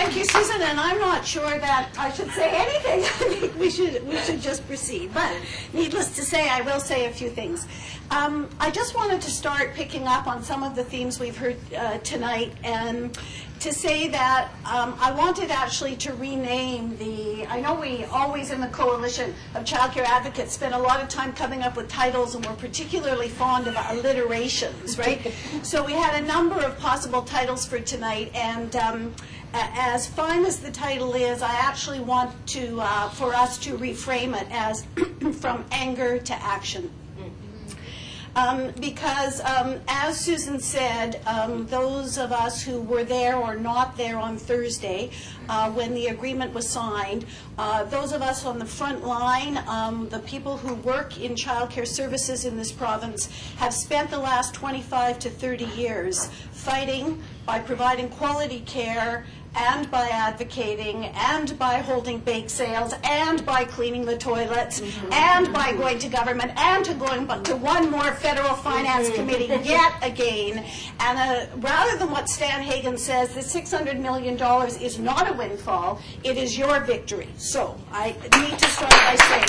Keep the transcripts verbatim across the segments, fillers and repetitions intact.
Thank you, Susan, and I'm not sure that I should say anything. I think we should, we should just proceed. But needless to say, I will say a few things. Um, I just wanted to start picking up on some of the themes we've heard uh, tonight, and to say that um, I wanted actually to rename the, I know we always in the Coalition of Childcare Advocates spend a lot of time coming up with titles, and we're particularly fond of alliterations, right? So we had a number of possible titles for tonight, and um, as fine as the title is, I actually want to, uh, for us to reframe it as From Anger to Action. Um, because, um, as Susan said, um, those of us who were there or not there on Thursday uh, when the agreement was signed, uh, those of us on the front line, um, the people who work in childcare services in this province, have spent the last twenty-five to thirty years fighting by providing quality care and by advocating, and by holding bake sales, and by cleaning the toilets, mm-hmm. and by going to government, and to going to one more federal finance mm-hmm. committee yet again. And uh, rather than what Stan Hagen says, the six hundred million dollars is not a windfall, it is your victory. So I need to start by saying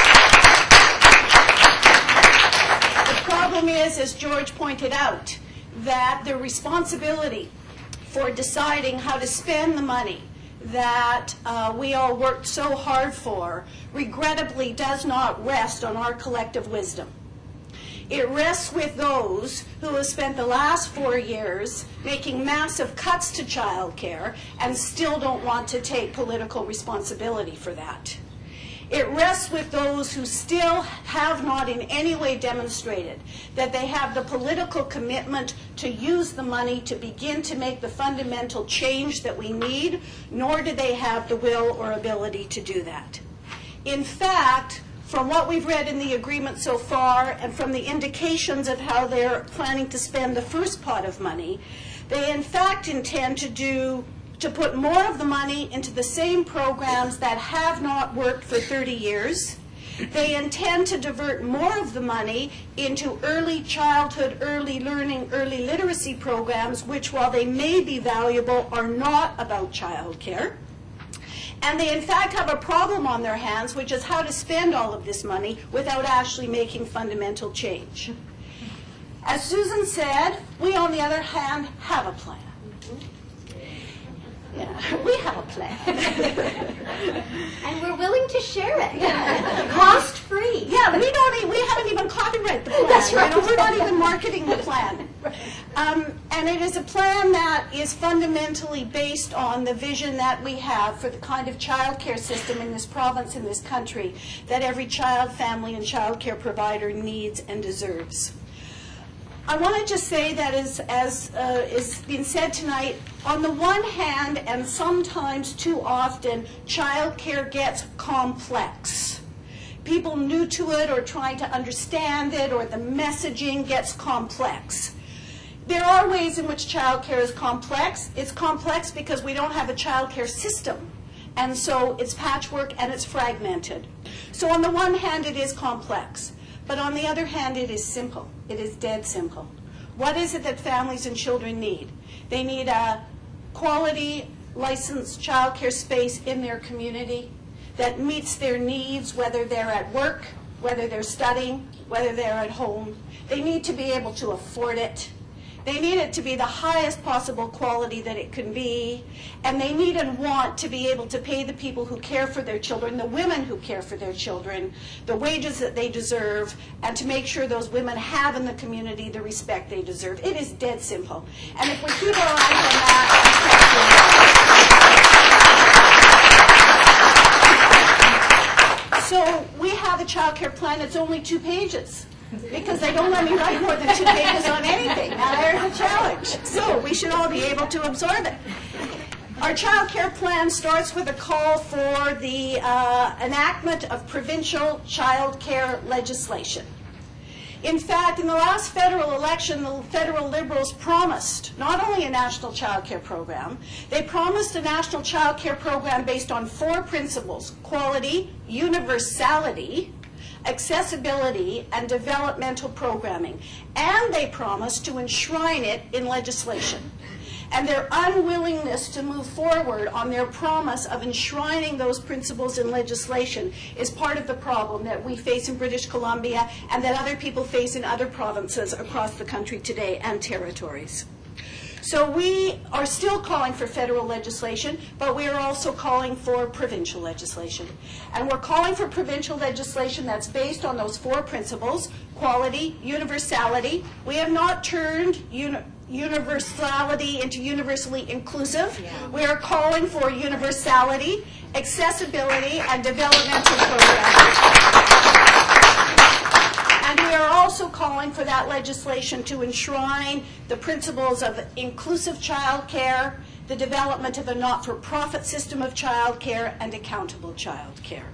that. The problem is, as George pointed out, that the responsibility for deciding how to spend the money that uh, we all worked so hard for, regrettably does not rest on our collective wisdom. It rests with those who have spent the last four years making massive cuts to childcare and still don't want to take political responsibility for that. It rests with those who still have not in any way demonstrated that they have the political commitment to use the money to begin to make the fundamental change that we need, nor do they have the will or ability to do that. In fact, from what we've read in the agreement so far and from the indications of how they're planning to spend the first pot of money, they in fact intend to do to put more of the money into the same programs that have not worked for thirty years. They intend to divert more of the money into early childhood, early learning, early literacy programs, which, while they may be valuable, are not about childcare. And they, in fact, have a problem on their hands, which is how to spend all of this money without actually making fundamental change. As Susan said, we, on the other hand, have a plan. Yeah, we have a plan. And we're willing to share it. Yeah. Cost free. Yeah, we don't even, we haven't even copyrighted the plan. That's right. You know, we're not even marketing the plan. Um, and it is a plan that is fundamentally based on the vision that we have for the kind of child care system in this province, in this country, that every child, family, and child care provider needs and deserves. I want to just say that, as, as uh, is being said tonight, on the one hand, and sometimes too often, child care gets complex. People new to it or trying to understand it, or the messaging gets complex. There are ways in which child care is complex. It's complex because we don't have a child care system. And so it's patchwork and it's fragmented. So on the one hand, it is complex. But on the other hand, it is simple. It is dead simple. What is it that families and children need? They need a quality, licensed child care space in their community that meets their needs, whether they're at work, whether they're studying, whether they're at home. They need to be able to afford it. They need it to be the highest possible quality that it can be, and they need and want to be able to pay the people who care for their children, the women who care for their children, the wages that they deserve, and to make sure those women have in the community the respect they deserve. It is dead simple. And if we keep our eyes on that, so we have a child care plan. It's only two pages. Because they don't let me write more than two pages on anything. Now there's a challenge. So we should all be able to absorb it. Our child care plan starts with a call for the uh, enactment of provincial child care legislation. In fact, in the last federal election, the federal Liberals promised not only a national child care program, they promised a national child care program based on four principles: quality, universality, accessibility, and developmental programming. And they promised to enshrine it in legislation. And their unwillingness to move forward on their promise of enshrining those principles in legislation is part of the problem that we face in British Columbia and that other people face in other provinces across the country today and territories. So we are still calling for federal legislation, but we are also calling for provincial legislation. And we're calling for provincial legislation that's based on those four principles: quality, universality. We have not turned uni universality into universally inclusive. Yeah. We are calling for universality, accessibility, and developmental programs. And we are also calling for that legislation to enshrine the principles of inclusive child care, the development of a not-for-profit system of child care, and accountable child care.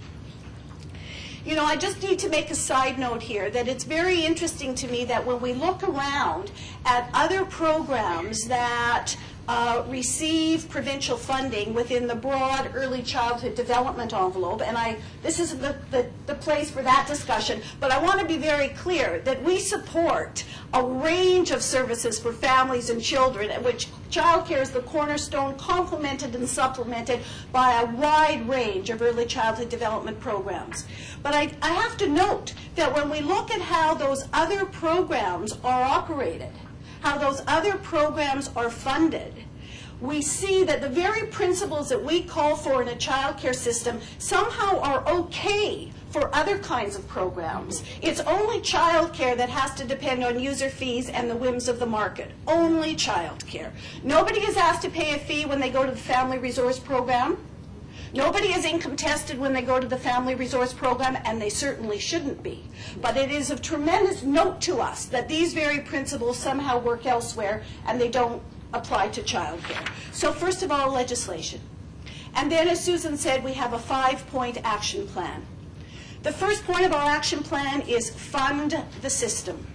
You know, I just need to make a side note here that it's very interesting to me that when we look around at other programs that uh, receive provincial funding within the broad early childhood development envelope, and I, this isn't the, the, the place for that discussion, but I want to be very clear that we support a range of services for families and children, at which child care is the cornerstone, complemented and supplemented by a wide range of early childhood development programs. But I, I have to note that when we look at how those other programs are operated, how those other programs are funded, we see that the very principles that we call for in a child care system somehow are okay for other kinds of programs. It's only child care that has to depend on user fees and the whims of the market. Only child care. Nobody is asked to pay a fee when they go to the Family Resource Program. Nobody is income tested when they go to the Family Resource Program, and they certainly shouldn't be. But it is of tremendous note to us that these very principles somehow work elsewhere and they don't apply to child care. So first of all, legislation. And then, as Susan said, we have a five-point action plan. The first point of our action plan is fund the system.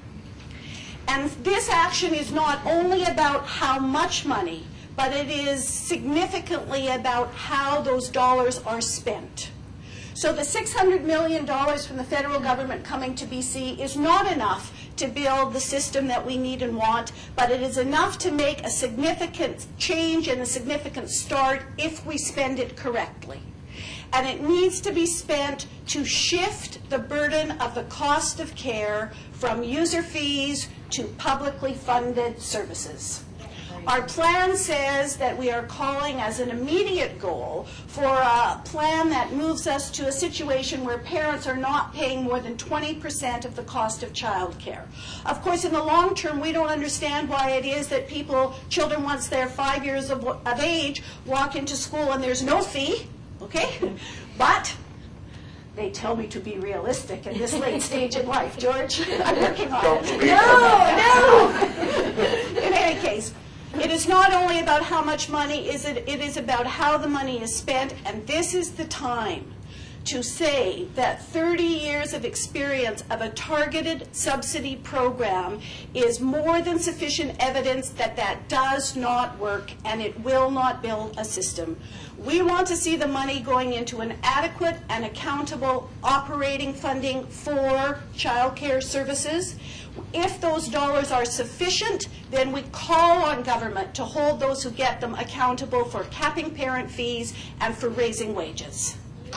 And this action is not only about how much money, but it is significantly about how those dollars are spent. So the six hundred million dollars from the federal government coming to B C is not enough to build the system that we need and want, but it is enough to make a significant change and a significant start if we spend it correctly. And it needs to be spent to shift the burden of the cost of care from user fees to publicly funded services. Our plan says that we are calling as an immediate goal for a plan that moves us to a situation where parents are not paying more than twenty percent of the cost of child care. Of course, in the long term, we don't understand why it is that people, children once they're five years of, of age, walk into school and there's no fee, okay? But they tell me to be realistic at this late stage in life. George, I'm working on it. No, no! In any case, it is not only about how much money is it, it is about how the money is spent, and this is the time to say that thirty years of experience of a targeted subsidy program is more than sufficient evidence that that does not work and it will not build a system. We want to see the money going into an adequate and accountable operating funding for child care services. If those dollars are sufficient, then we call on government to hold those who get them accountable for capping parent fees and for raising wages. We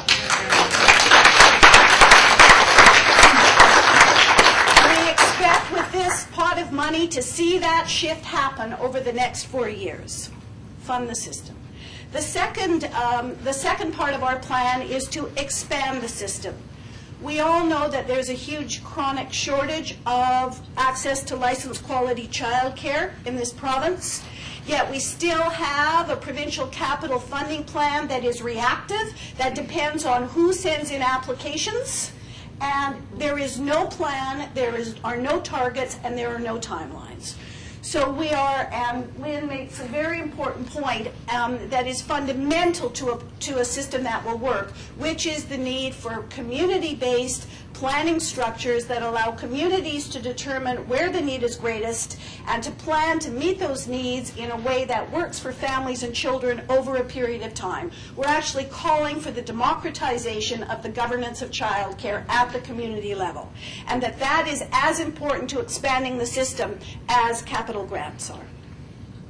expect with this pot of money to see that shift happen over the next four years. Fund the system. The second, um, the second part of our plan is to expand the system. We all know that there's a huge chronic shortage of access to licensed quality child care in this province. Yet we still have a provincial capital funding plan that is reactive, that depends on who sends in applications, and there is no plan, there is, are no targets, and there are no timelines. So we are, and Lynn makes a very important point um, that is fundamental to a, to a system that will work, which is the need for community-based planning structures that allow communities to determine where the need is greatest and to plan to meet those needs in a way that works for families and children over a period of time. We're actually calling for the democratization of the governance of child care at the community level, and that that is as important to expanding the system as capital grants are.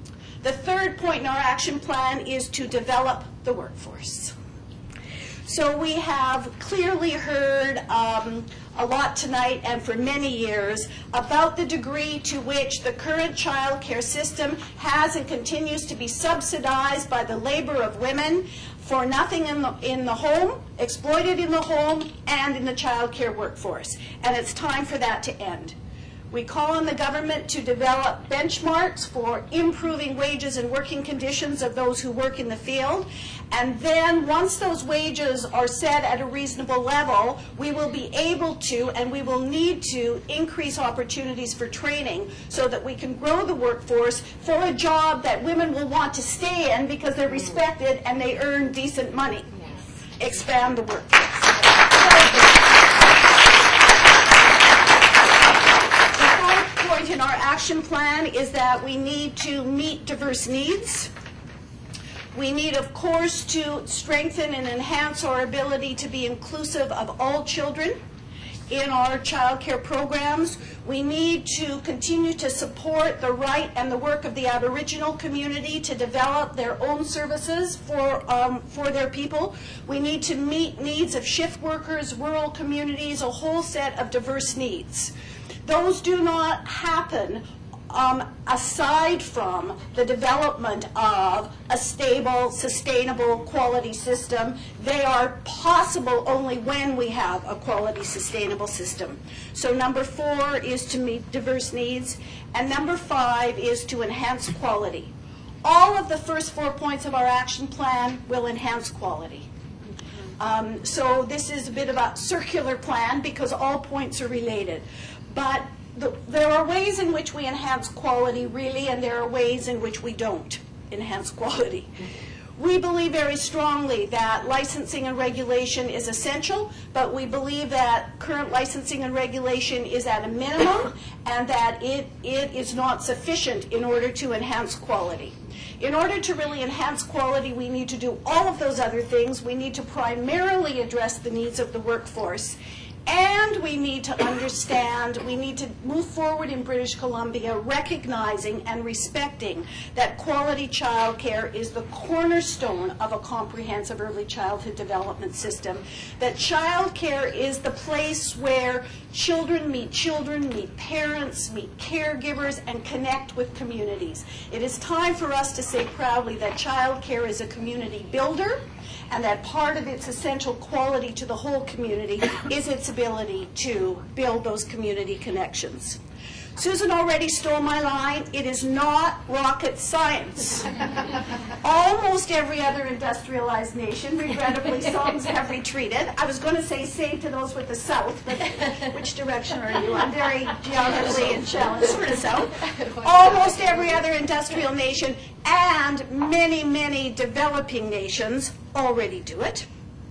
The third point in our action plan is to develop the workforce. So we have clearly heard um, a lot tonight and for many years about the degree to which the current child care system has and continues to be subsidized by the labor of women for nothing in the, in the home, exploited in the home, and in the child care workforce. And it's time for that to end. We call on the government to develop benchmarks for improving wages and working conditions of those who work in the field. And then once those wages are set at a reasonable level, we will be able to and we will need to increase opportunities for training so that we can grow the workforce for a job that women will want to stay in because they're respected and they earn decent money. Yes. Expand the workforce. Point in our action plan is that we need to meet diverse needs. We need, of course, to strengthen and enhance our ability to be inclusive of all children in our child care programs. We need to continue to support the right and the work of the Aboriginal community to develop their own services for, um, for their people. We need to meet needs of shift workers, rural communities, a whole set of diverse needs. Those do not happen um, aside from the development of a stable, sustainable, quality system. They are possible only when we have a quality, sustainable system. So number four is to meet diverse needs, and number five is to enhance quality. All of the first four points of our action plan will enhance quality. Um, so this is a bit of a circular plan because all points are related. But the, there are ways in which we enhance quality, really, and there are ways in which we don't enhance quality. We believe very strongly that licensing and regulation is essential, but we believe that current licensing and regulation is at a minimum and that it, it is not sufficient in order to enhance quality. In order to really enhance quality, we need to do all of those other things. We need to primarily address the needs of the workforce. And we need to understand, we need to move forward in British Columbia recognizing and respecting that quality child care is the cornerstone of a comprehensive early childhood development system. That child care is the place where children meet children, meet parents, meet caregivers, and connect with communities. It is time for us to say proudly that child care is a community builder, and that part of its essential quality to the whole community is its ability to build those community connections. Susan already stole my line. It is not rocket science. Almost every other industrialized nation, regrettably, songs have retreated. I was going to say say to those with the south, but which direction are you? I'm very geographically and challenged for the south. Almost every other industrial nation and many, many developing nations already do it.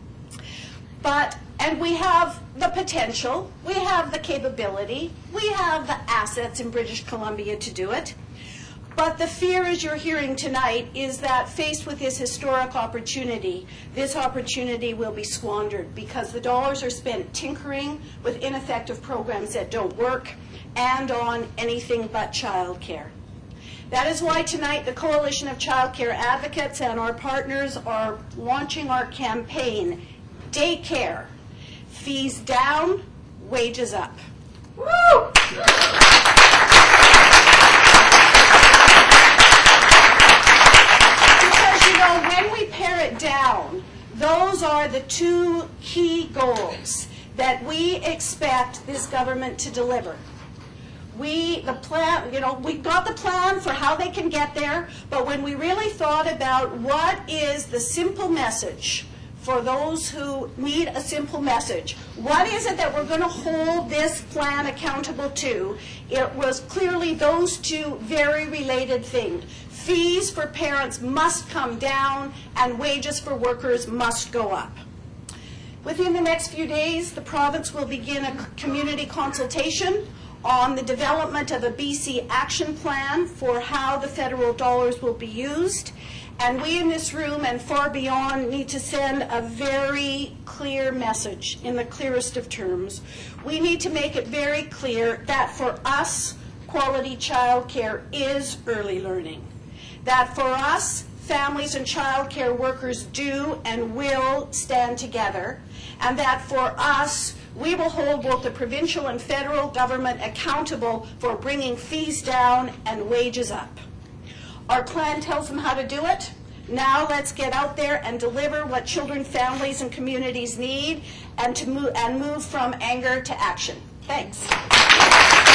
But, and we have the potential, we have the capability, we have the assets in British Columbia to do it. But the fear, as you're hearing tonight, is that faced with this historic opportunity, this opportunity will be squandered because the dollars are spent tinkering with ineffective programs that don't work and on anything but child care. That is why tonight the Coalition of Child Care Advocates and our partners are launching our campaign, Daycare, fees down, wages up. Woo! Because, you know, when we pare it down, those are the two key goals that we expect this government to deliver. We, the plan, you know, we got the plan for how they can get there, but when we really thought about what is the simple message for those who need a simple message, what is it that we're going to hold this plan accountable to? It was clearly those two very related things. Fees for parents must come down and wages for workers must go up. Within the next few days, the province will begin a community consultation on the development of a B C action plan for how the federal dollars will be used. And we in this room and far beyond need to send a very clear message in the clearest of terms. We need to make it very clear that for us, quality child care is early learning. that for us, families and child care workers do and will stand together, and that for us, we will hold both the provincial and federal government accountable for bringing fees down and wages up. Our plan tells them how to do it. Now let's get out there and deliver what children, families, and communities need, and to move and move from anger to action. Thanks.